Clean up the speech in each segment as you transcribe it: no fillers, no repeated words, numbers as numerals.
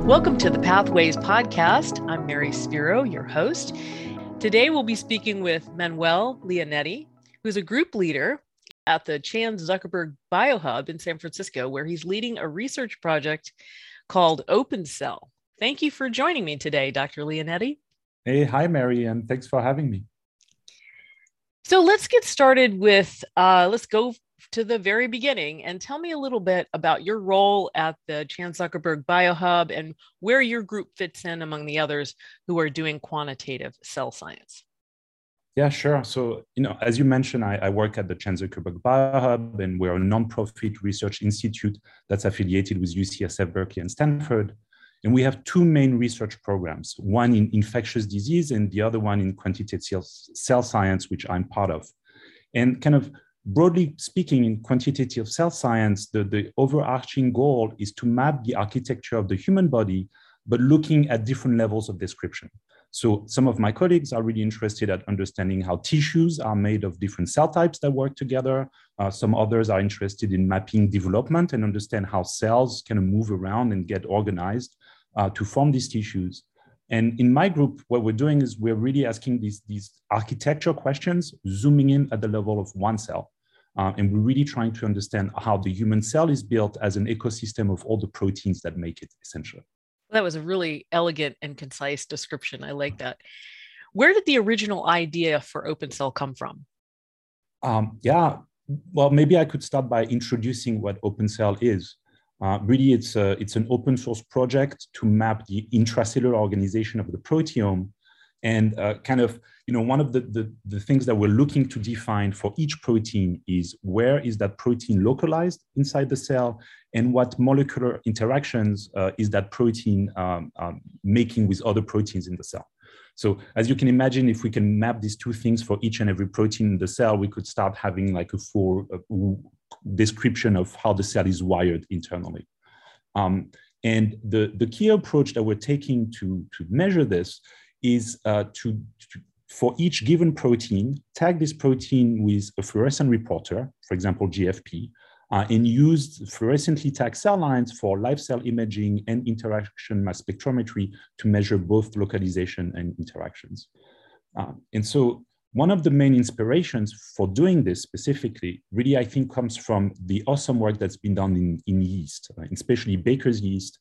Welcome to the Pathways Podcast. I'm Mary Spiro, your host. Today we'll be speaking with Manuel Leonetti, who's a group leader at the Chan Zuckerberg BioHub in San Francisco, where he's leading a research project called OpenCell. Thank you for joining me today, Dr. Leonetti. Hey, hi, Mary, and thanks for having me. So let's get started with, let's go to the very beginning and tell me a little bit about your role at the Chan Zuckerberg BioHub and where your group fits in among the others who are doing quantitative cell science. Yeah, sure. So, as you mentioned, I work at the Chan Zuckerberg BioHub, and we're a nonprofit research institute that's affiliated with UCSF, Berkeley, and Stanford. And we have two main research programs, one in infectious disease and the other one in quantitative cell science, which I'm part of. And kind of broadly speaking, in quantitative cell science, the overarching goal is to map the architecture of the human body, but looking at different levels of description. So some of my colleagues are really interested at understanding how tissues are made of different cell types that work together. Some others are interested in mapping development and understand how cells kind of move around and get organized to form these tissues. And in my group, what we're doing is we're really asking these architecture questions, zooming in at the level of one cell. And we're really trying to understand how the human cell is built as an ecosystem of all the proteins that make it, essentially. That was a really elegant and concise description. I like that. Where did the original idea for OpenCell come from? Well, maybe I could start by introducing what OpenCell is. Really, it's an open source project to map the intracellular organization of the proteome. And one of the things that we're looking to define for each protein is where is that protein localized inside the cell and what molecular interactions is that protein making with other proteins in the cell. So as you can imagine, if we can map these two things for each and every protein in the cell, we could start having like a full description of how the cell is wired internally. And the key approach that we're taking to measure this is for each given protein, tag this protein with a fluorescent reporter, for example, GFP, and use fluorescently tagged cell lines for live cell imaging and interaction mass spectrometry to measure both localization and interactions. And so one of the main inspirations for doing this specifically really, I think, comes from the awesome work that's been done in yeast, especially baker's yeast.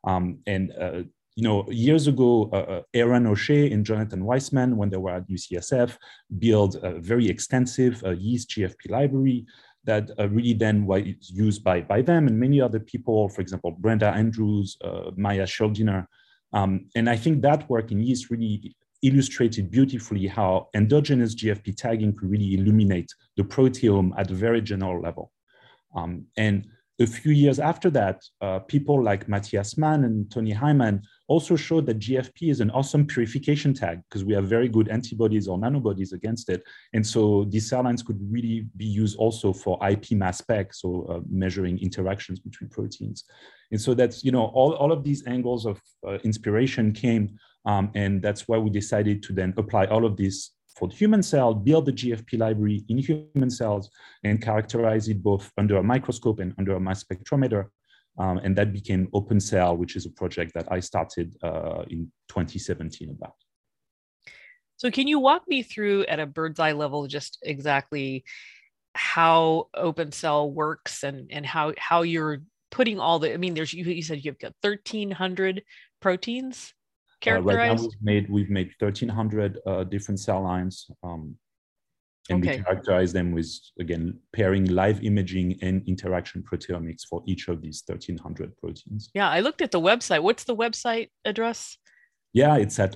Years ago, Aaron O'Shea and Jonathan Weissman, when they were at UCSF, built a very extensive yeast GFP library that really then was used by them and many other people, for example, Brenda Andrews, Maya Schuldiner. And I think that work in yeast really illustrated beautifully how endogenous GFP tagging could really illuminate the proteome at a very general level. And a few years after that, people like Matthias Mann and Tony Hyman also showed that GFP is an awesome purification tag because we have very good antibodies or nanobodies against it. And so these cell lines could really be used also for IP mass spec, so measuring interactions between proteins. And so that's, all of these angles of inspiration came, and that's why we decided to then apply all of this for the human cell, build the GFP library in human cells, and characterize it both under a microscope and under a mass spectrometer. And that became OpenCell, which is a project that I started in 2017 about. So can you walk me through at a bird's eye level just exactly how OpenCell works and how you're putting all the, you said you've got 1,300 proteins characterized? Right now we've made 1,300 different cell lines. And we characterize them with, again, pairing live imaging and interaction proteomics for each of these 1,300 proteins. Yeah, I looked at the website. What's the website address? Yeah, it's at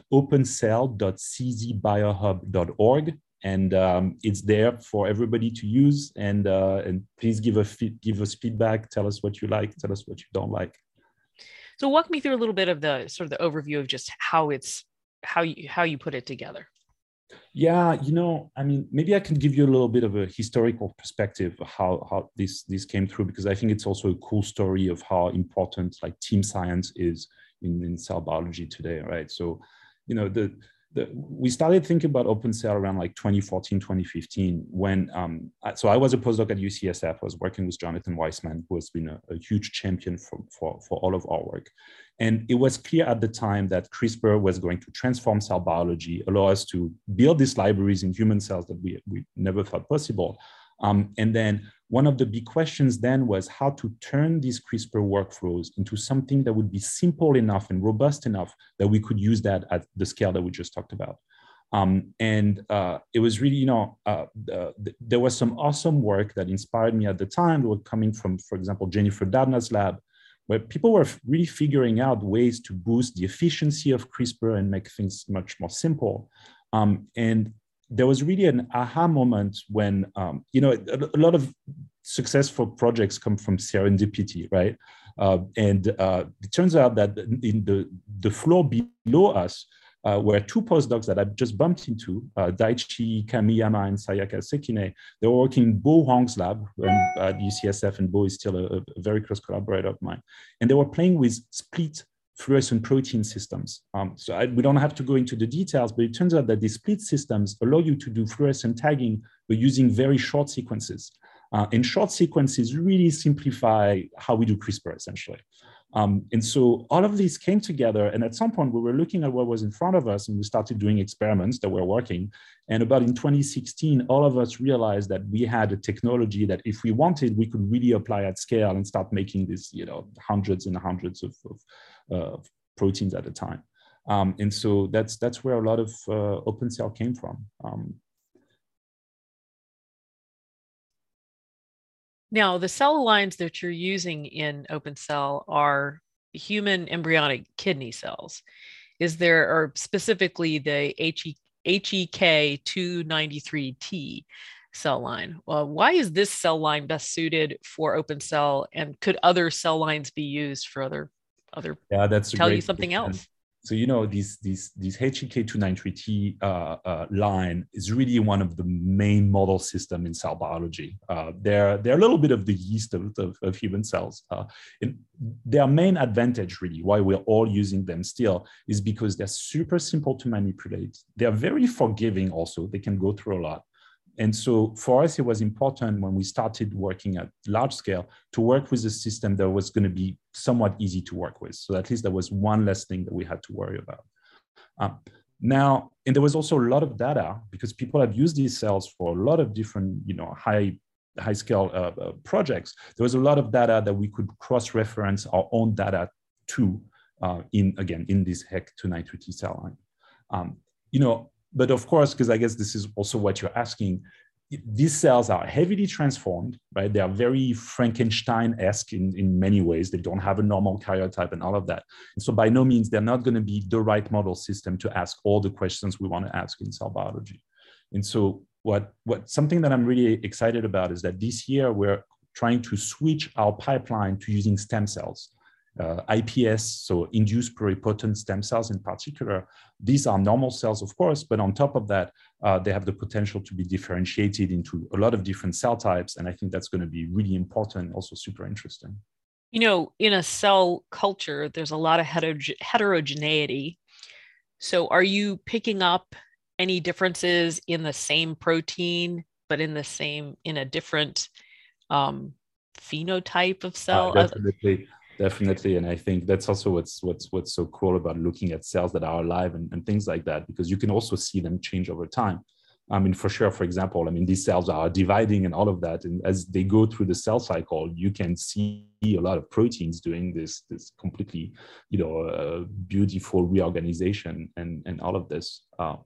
opencell.czbiohub.org. And it's there for everybody to use. And please give us feedback. Tell us what you like. Tell us what you don't like. So walk me through a little bit of the sort of the overview of just how you put it together. Yeah, maybe I can give you a little bit of a historical perspective of how this came through, because I think it's also a cool story of how important like team science is in cell biology today, right? So, we started thinking about OpenCell around like 2014, 2015, when, so I was a postdoc at UCSF. I was working with Jonathan Weissman, who has been a huge champion for all of our work. And it was clear at the time that CRISPR was going to transform cell biology, allow us to build these libraries in human cells that we never thought possible. And then one of the big questions then was how to turn these CRISPR workflows into something that would be simple enough and robust enough that we could use that at the scale that we just talked about. It was really, there was some awesome work that inspired me at the time. They were coming from, for example, Jennifer Doudna's lab, where people were really figuring out ways to boost the efficiency of CRISPR and make things much more simple. And there was really an aha moment when, a lot of successful projects come from serendipity, right? It turns out that in the floor below us were two postdocs that I just bumped into, Daichi Kamiyama and Sayaka Sekine. They were working in Bo Huang's lab at UCSF, and Bo is still a very close collaborator of mine. And they were playing with split fluorescent protein systems. We don't have to go into the details, but it turns out that these split systems allow you to do fluorescent tagging by using very short sequences. And short sequences really simplify how we do CRISPR, essentially. And so all of these came together, and at some point we were looking at what was in front of us, and we started doing experiments that were working. And about in 2016, all of us realized that we had a technology that if we wanted, we could really apply at scale and start making these, hundreds and hundreds of proteins at a time. And so that's where a lot of OpenCell came from. Now, the cell lines that you're using in OpenCell are human embryonic kidney cells. Or specifically the HEK293T cell line? Well, why is this cell line best suited for OpenCell, and could other cell lines be used for other? Yeah, that's tell you something else. So, these HEK293T line is really one of the main model system in cell biology. They're a little bit of the yeast of human cells. And their main advantage, really, why we're all using them still, is because they're super simple to manipulate. They're very forgiving also. They can go through a lot. And so for us, it was important when we started working at large scale to work with a system that was going to be somewhat easy to work with. So at least there was one less thing that we had to worry about. Now, and there was also a lot of data because people have used these cells for a lot of different, high scale projects. There was a lot of data that we could cross-reference our own data to in this HEK293T cell line. But of course, because I guess this is also what you're asking, these cells are heavily transformed, right? They are very Frankenstein-esque in many ways. They don't have a normal karyotype and all of that. And so by no means, they're not going to be the right model system to ask all the questions we want to ask in cell biology. And so something that I'm really excited about is that this year we're trying to switch our pipeline to using stem cells. iPS, so induced pluripotent stem cells in particular. These are normal cells, of course, but on top of that, they have the potential to be differentiated into a lot of different cell types. And I think that's going to be really important, also super interesting. In a cell culture, there's a lot of heterogeneity. So are you picking up any differences in the same protein, but in a different phenotype of cell? Definitely. And I think that's also what's so cool about looking at cells that are alive and things like that, because you can also see them change over time. I mean, for sure, for example, these cells are dividing and all of that. And as they go through the cell cycle, you can see a lot of proteins doing this completely, beautiful reorganization and all of this.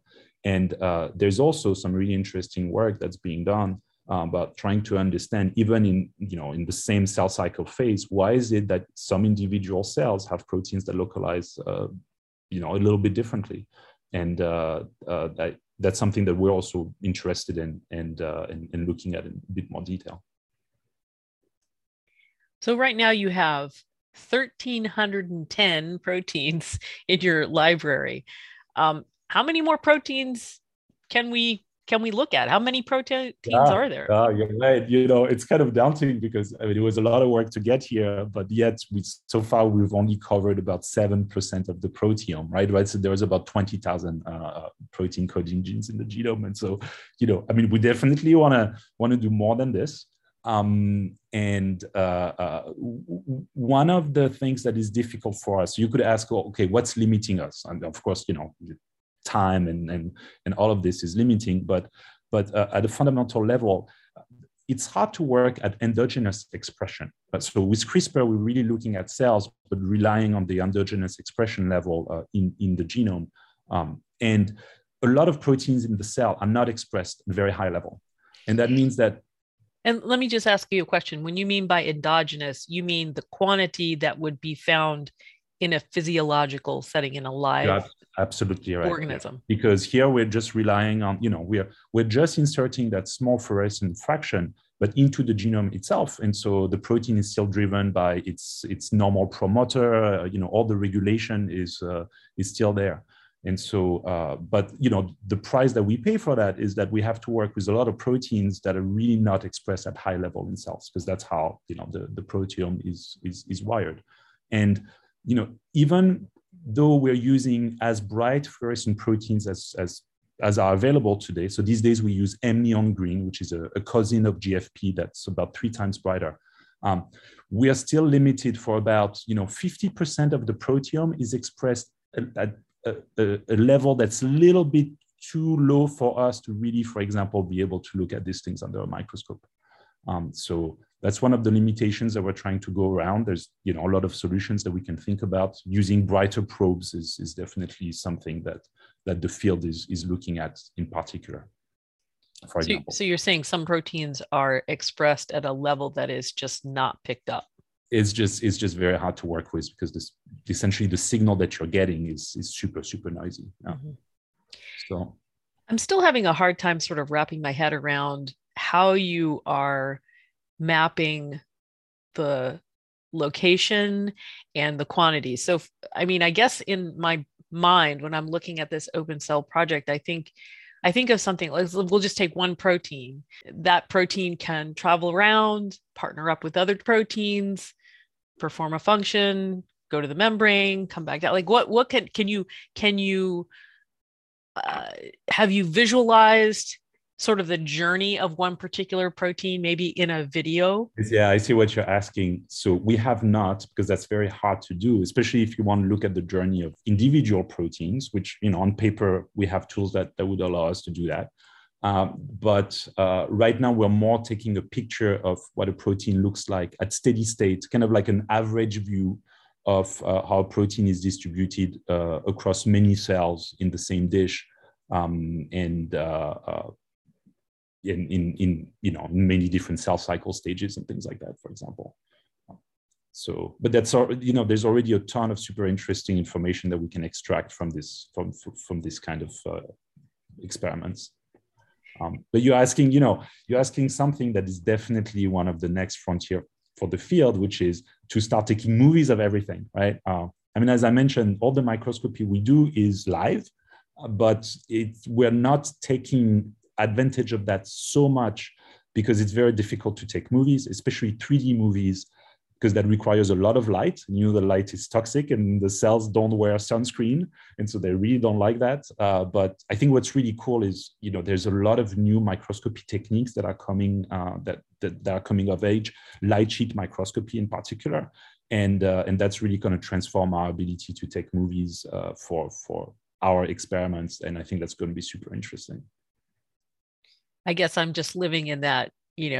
There's also some really interesting work that's being done about trying to understand, even in the same cell cycle phase, why is it that some individual cells have proteins that localize, a little bit differently, and that's something that we're also interested in and looking at in a bit more detail. So right now you have 1,310 proteins in your library. How many more proteins can we can we look at? How many proteins Yeah, are there? you're right. It's kind of daunting because I mean, it was a lot of work to get here, but yet so far we've only covered about 7% of the proteome, right? So there was about 20,000 protein coding genes in the genome, and so I mean, we definitely want to do more than this. And one of the things that is difficult for us, you could ask, well, okay, what's limiting us? And of course, time and all of this is limiting, but at a fundamental level, it's hard to work at endogenous expression. So with CRISPR, we're really looking at cells, but relying on the endogenous expression level in the genome. And a lot of proteins in the cell are not expressed at a very high level. And that means that. And let me just ask you a question. When you mean by endogenous, you mean the quantity that would be found in a physiological setting in a live absolutely right organism? Yeah. Because here we're just relying on, we're just inserting that small fluorescent fraction, but into the genome itself. And so the protein is still driven by its normal promoter, all the regulation is still there. And so, but the price that we pay for that is that we have to work with a lot of proteins that are really not expressed at high level in cells, because that's how the proteome is wired. And even though we're using as bright fluorescent proteins as are available today, so these days we use M-neon green, which is a cousin of GFP that's about 3 times brighter. We are still limited for about 50% of the proteome is expressed at a level that's a little bit too low for us to really, for example, be able to look at these things under a microscope. So that's one of the limitations that we're trying to go around. There's a lot of solutions that we can think about. Using brighter probes is definitely something that the field is looking at in particular. For example. So you're saying some proteins are expressed at a level that is just not picked up. It's just very hard to work with because essentially the signal that you're getting is super, super noisy. Yeah. Mm-hmm. So I'm still having a hard time sort of wrapping my head around how you are mapping the location and the quantity. So, I mean, I guess in my mind, when I'm looking at this OpenCell project, I think of something like, we'll just take one protein. That protein can travel around, partner up with other proteins, perform a function, go to the membrane, come back out. Like what can you have you visualized sort of the journey of one particular protein, maybe in a video? Yeah, I see what you're asking. So we have not, because that's very hard to do, especially if you want to look at the journey of individual proteins, which, on paper, we have tools that would allow us to do that. But right now, we're more taking a picture of what a protein looks like at steady state, kind of like an average view of how a protein is distributed across many cells in the same dish. In many different cell cycle stages and things like that, for example. So, but that's there's already a ton of super interesting information that we can extract from this kind of experiments. But you're asking something that is definitely one of the next frontier for the field, which is to start taking movies of everything, right? I mean, as I mentioned, all the microscopy we do is live, but we're not taking advantage of that so much because it's very difficult to take movies, especially 3D movies, because that requires a lot of light. The light is toxic and the cells don't wear sunscreen. And so they really don't like that. But I think what's really cool is, there's a lot of new microscopy techniques that are coming, that are coming of age, light sheet microscopy in particular. And that's really going to transform our ability to take movies for our experiments. And I think that's going to be super interesting. I guess I'm just living in that,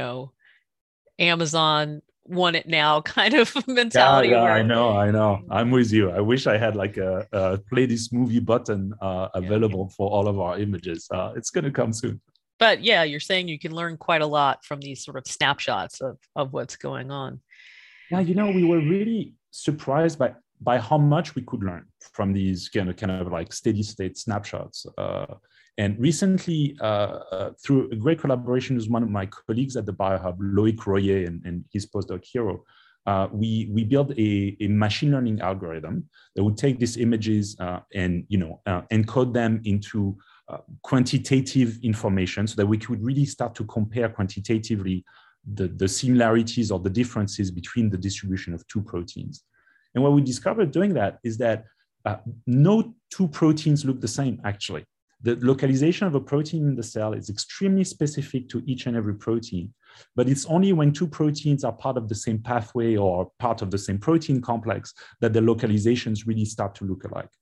Amazon want it now kind of mentality. Yeah, I know. I'm with you. I wish I had like a play this movie button available for all of our images. It's going to come soon. But yeah, you're saying you can learn quite a lot from these sort of snapshots of what's going on. Yeah, we were really surprised by how much we could learn from these kind of like steady state snapshots. And recently, through a great collaboration with one of my colleagues at the Biohub, Loic Royer and his postdoc Hiro, we built a machine learning algorithm that would take these images and encode them into quantitative information so that we could really start to compare quantitatively the similarities or the differences between the distribution of two proteins. And what we discovered doing that is that no two proteins look the same, actually. The localization of a protein in the cell is extremely specific to each and every protein, but it's only when two proteins are part of the same pathway or part of the same protein complex that the localizations really start to look alike.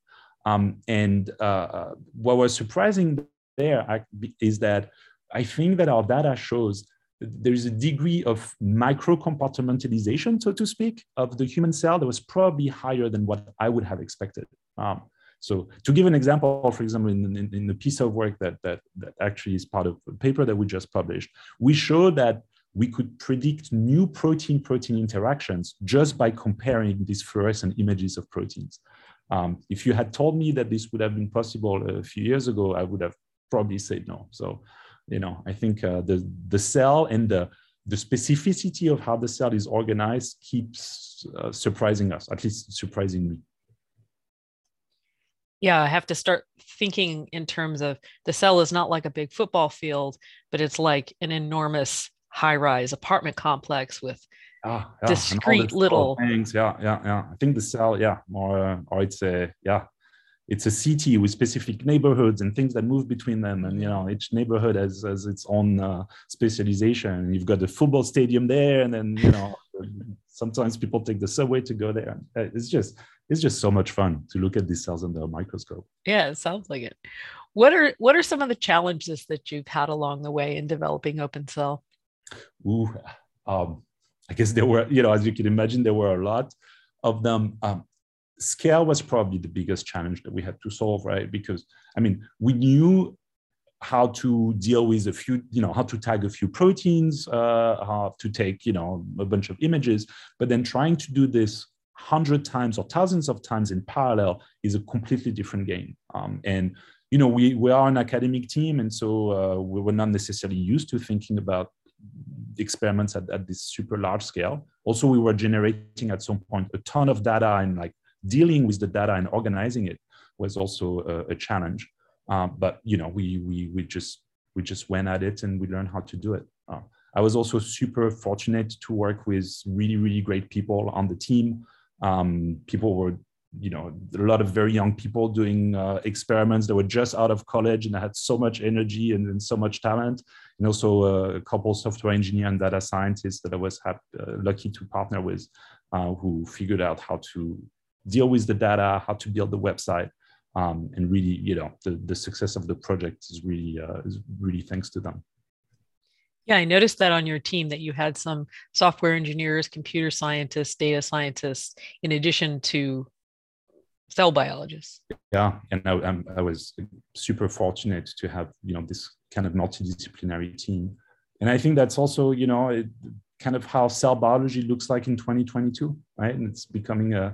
What was surprising there is that I think that our data shows there is a degree of micro-compartmentalization, so to speak, of the human cell that was probably higher than what I would have expected. So to give an example, for example, in the piece of work that actually is part of the paper that we just published, we showed that we could predict new protein-protein interactions just by comparing these fluorescent images of proteins. If you had told me that this would have been possible a few years ago, I would have probably said no. So, I think the cell and the specificity of how the cell is organized keeps surprising us, at least surprising me. Yeah, I have to start thinking in terms of the cell is not like a big football field, but it's like an enormous high-rise apartment complex with discrete little things. I think the cell, more, or it's a city with specific neighborhoods and things that move between them. And, each neighborhood has its own specialization. You've got the football stadium there. And then, sometimes people take the subway to go there. It's just so much fun to look at these cells under a microscope. Yeah, it sounds like it. What are some of the challenges that you've had along the way in developing OpenCell? I guess there were, as you can imagine, there were a lot of them. Scale was probably the biggest challenge that we had to solve, right? Because, we knew how to deal with a few, how to tag a few proteins, how to take, a bunch of images, but then trying to do this 100 times or thousands of times in parallel is a completely different game. We are an academic team, and so we were not necessarily used to thinking about experiments at this super large scale. Also, we were generating at some point a ton of data, and dealing with the data and organizing it was also a challenge. But we just went at it and we learned how to do it. I was also super fortunate to work with really, really great people on the team. People were, a lot of very young people doing experiments that were just out of college and had so much energy and so much talent. And also a couple software engineer and data scientists that I was lucky to partner with, who figured out how to deal with the data, how to build the website. And really, the success of the project is really thanks to them. Yeah, I noticed that on your team that you had some software engineers, computer scientists, data scientists, in addition to cell biologists. Yeah, and I was super fortunate to have this kind of multidisciplinary team, and I think that's also kind of how cell biology looks like in 2022, right? And it's becoming a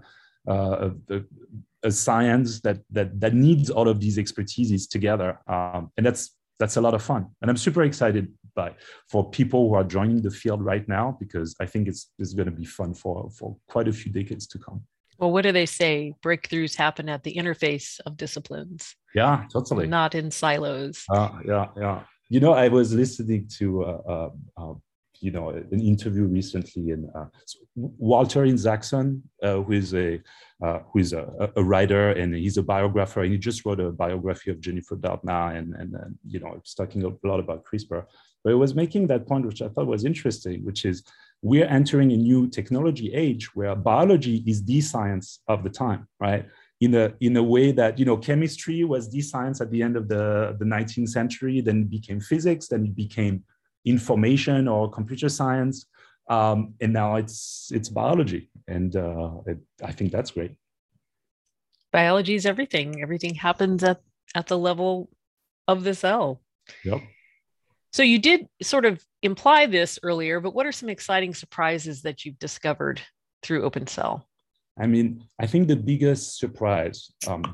science that needs all of these expertises together, and that's a lot of fun. And I'm super excited for people who are joining the field right now, because I think it's going to be fun for quite a few decades to come. Well, what do they say? Breakthroughs happen at the interface of disciplines. Yeah, totally. Not in silos. Yeah. I was listening to an interview recently, and Walter Isaacson, who is a writer, and he's a biographer, and he just wrote a biography of Jennifer Doudna, and it's talking a lot about CRISPR. But it was making that point, which I thought was interesting, which is we're entering a new technology age where biology is the science of the time, right? In a way that chemistry was the science at the end of the 19th century, then it became physics, then it became information or computer science, and now it's biology, and I think that's great. Biology is everything. Everything happens at the level of the cell. Yep. So you did sort of imply this earlier, but what are some exciting surprises that you've discovered through OpenCell? I think the biggest surprise,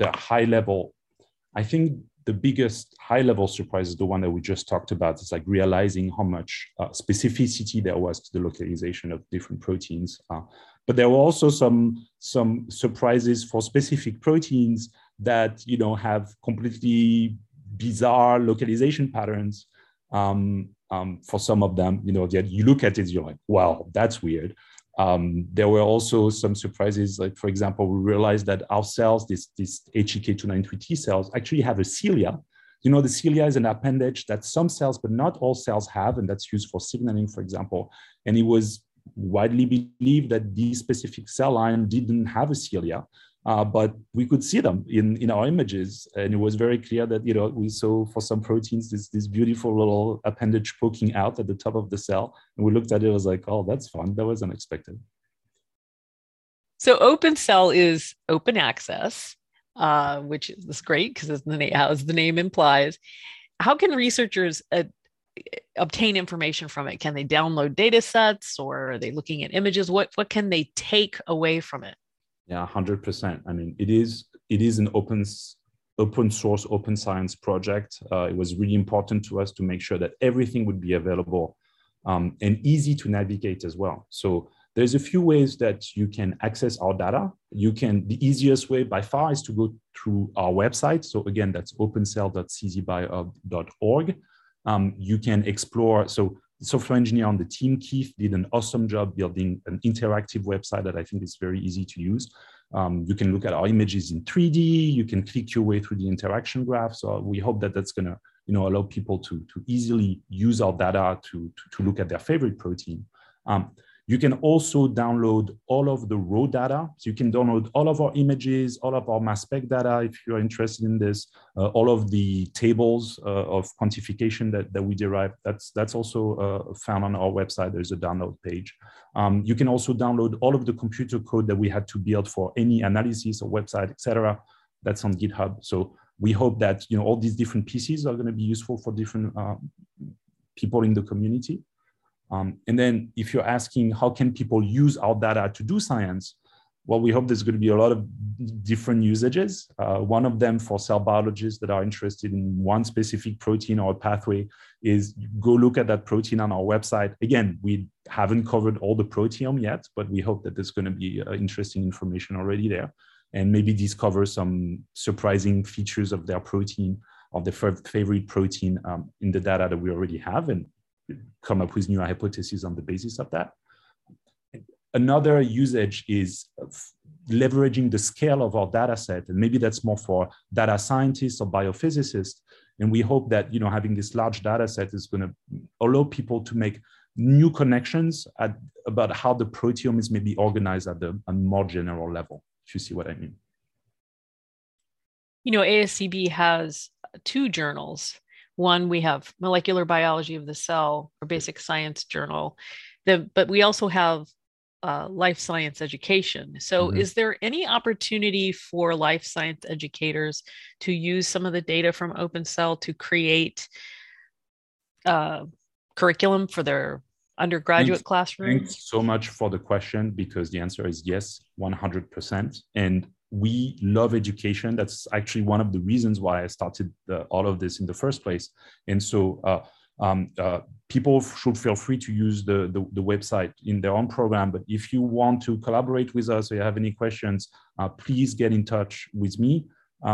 the biggest high-level surprise is the one that we just talked about. It's like realizing how much specificity there was to the localization of different proteins. But there were also some surprises for specific proteins that have completely bizarre localization patterns for some of them. That you look at it, you're like, wow, that's weird. There were also some surprises. Like, for example, we realized that our cells, these HEK293 T cells, actually have a cilia. The cilia is an appendage that some cells, but not all cells have, and that's used for signaling, for example. And it was widely believed that this specific cell line didn't have a cilia, but we could see them in our images. And it was very clear that, we saw for some proteins, this beautiful little appendage poking out at the top of the cell. And we looked at it, it was like, oh, that's fun. That was unexpected. So OpenCell is open access, which is great because as the name implies. How can researchers obtain information from it? Can they download data sets, or are they looking at images? What can they take away from it? Yeah, 100%. I mean, it is an open source, open science project. It was really important to us to make sure that everything would be available and easy to navigate as well. So there's a few ways that you can access our data. The easiest way by far is to go through our website. So again, that's opencell.czbiohub.org. You can explore, so the software engineer on the team, Keith, did an awesome job building an interactive website that I think is very easy to use. You can look at our images in 3D. You can click your way through the interaction graph. So we hope that that's going to allow people to easily use our data to look at their favorite protein. You can also download all of the raw data. So you can download all of our images, all of our mass spec data, if you're interested in this, all of the tables of quantification that we derive. That's also found on our website. There's a download page. You can also download all of the computer code that we had to build for any analysis or website, et cetera. That's on GitHub. So we hope that all these different pieces are going to be useful for different people in the community. And then if you're asking how can people use our data to do science, well, we hope there's going to be a lot of different usages. One of them for cell biologists that are interested in one specific protein or pathway is go look at that protein on our website. Again, we haven't covered all the proteome yet, but we hope that there's going to be interesting information already there, and maybe discover some surprising features of their protein, of their favorite protein in the data that we already have, and come up with new hypotheses on the basis of that. Another usage is leveraging the scale of our data set, and maybe that's more for data scientists or biophysicists. And we hope that having this large data set is going to allow people to make new connections about how the proteome is maybe organized at a more general level, if you see what I mean. ASCB has two journals. One, we have Molecular Biology of the Cell, or Basic Science Journal, but we also have Life Science Education. So is there any opportunity for life science educators to use some of the data from OpenCell to create curriculum for their undergraduate classroom? Thanks so much for the question, because the answer is yes, 100%. And we love education. That's actually one of the reasons why I started all of this in the first place. And so people should feel free to use the website in their own program. But if you want to collaborate with us or you have any questions, please get in touch with me.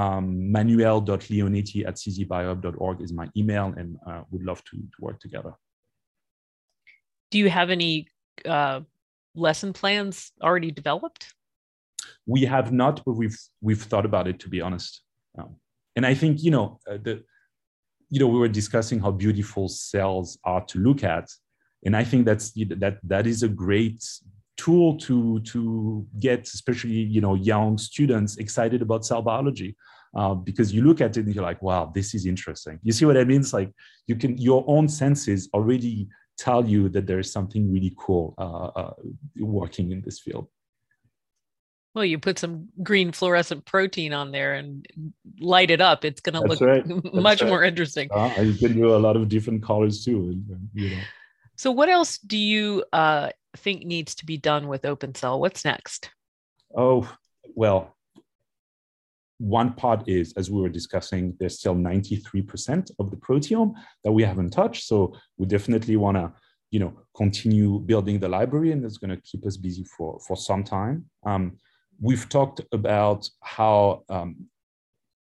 Manuel.leonetti@czbiohub.org is my email, and would love to work together. Do you have any lesson plans already developed? We have not, but we've thought about it, to be honest. And I think we were discussing how beautiful cells are to look at, and I think that is a great tool to get, especially young students excited about cell biology, because you look at it and you're like, wow, this is interesting. You see what I mean? It's like your own senses already tell you that there is something really cool working in this field. Well, you put some green fluorescent protein on there and light it up. It's going to look much more interesting. You can do a lot of different colors too. So what else do you think needs to be done with OpenCell? What's next? Oh, well, one part is, as we were discussing, there's still 93% of the proteome that we haven't touched. So we definitely want to continue building the library, and it's going to keep us busy for some time. We've talked about how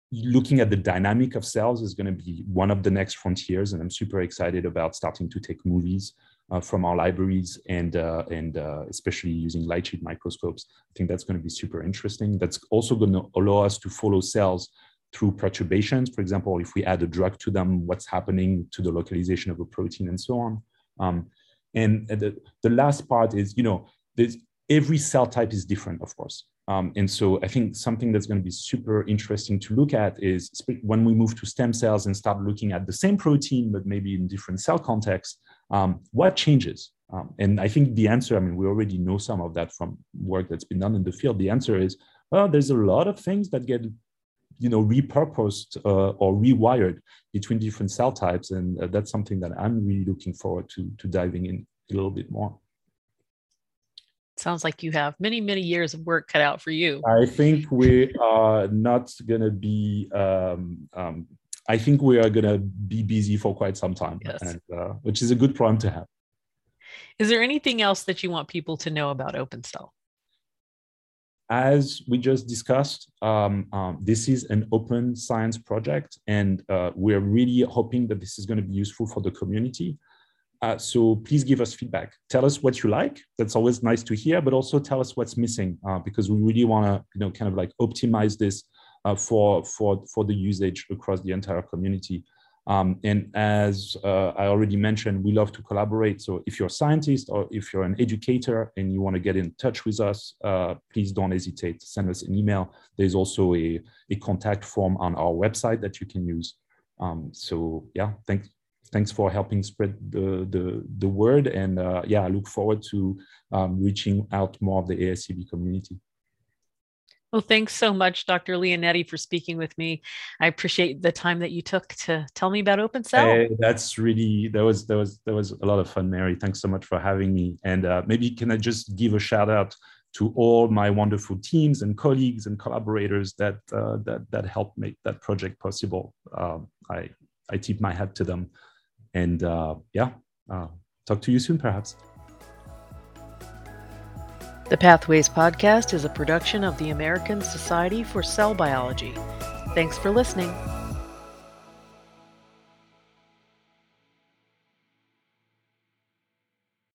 looking at the dynamic of cells is going to be one of the next frontiers, and I'm super excited about starting to take movies from our libraries and especially using light sheet microscopes. I think that's going to be super interesting. That's also going to allow us to follow cells through perturbations. For example, if we add a drug to them, what's happening to the localization of a protein and so on. And the last part is, every cell type is different, of course. And so I think something that's going to be super interesting to look at is when we move to stem cells and start looking at the same protein, but maybe in different cell contexts, what changes? And I think the answer, we already know some of that from work that's been done in the field. The answer is, well, there's a lot of things that get repurposed or rewired between different cell types. And that's something that I'm really looking forward to diving in a little bit more. Sounds like you have many, many years of work cut out for you. I think we are not going to be, I think we are going to be busy for quite some time, yes. And, which is a good problem to have. Is there anything else that you want people to know about OpenCell? As we just discussed, this is an open science project, and we're really hoping that this is going to be useful for the community. So please give us feedback. Tell us what you like. That's always nice to hear, but also tell us what's missing, because we really want to, kind of like optimize this for the usage across the entire community. And as I already mentioned, we love to collaborate. So if you're a scientist or if you're an educator and you want to get in touch with us, please don't hesitate to send us an email. There's also a contact form on our website that you can use. So yeah, thanks for helping spread the word. And I look forward to reaching out more of the ASCP community. Well, thanks so much, Dr. Leonetti, for speaking with me. I appreciate the time that you took to tell me about OpenCell. That's really, that was a lot of fun, Mary. Thanks so much for having me. And maybe can I just give a shout out to all my wonderful teams and colleagues and collaborators that helped make that project possible. I tip my hat to them. And talk to you soon, perhaps. The Pathways Podcast is a production of the American Society for Cell Biology. Thanks for listening.